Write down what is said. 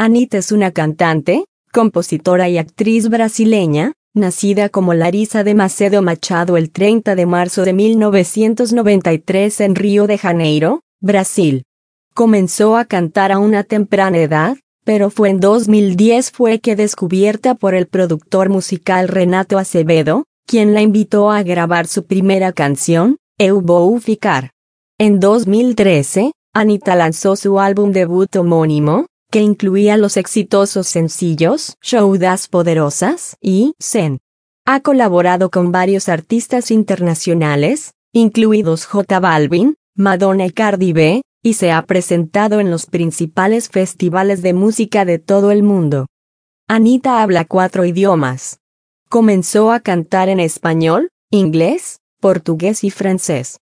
Anitta es una cantante, compositora y actriz brasileña, nacida como Larissa de Macedo Machado el 30 de marzo de 1993 en Río de Janeiro, Brasil. Comenzó a cantar a una temprana edad, pero fue en 2010 que descubierta por el productor musical Renato Acevedo, quien la invitó a grabar su primera canción, Eu Vou Ficar. En 2013, Anitta lanzó su álbum debut homónimo, que incluía los exitosos sencillos Show das Poderosas y Zen. Ha colaborado con varios artistas internacionales, incluidos J Balvin, Madonna y Cardi B, y se ha presentado en los principales festivales de música de todo el mundo. Anitta habla 4 idiomas. Comenzó a cantar en español, inglés, portugués y francés.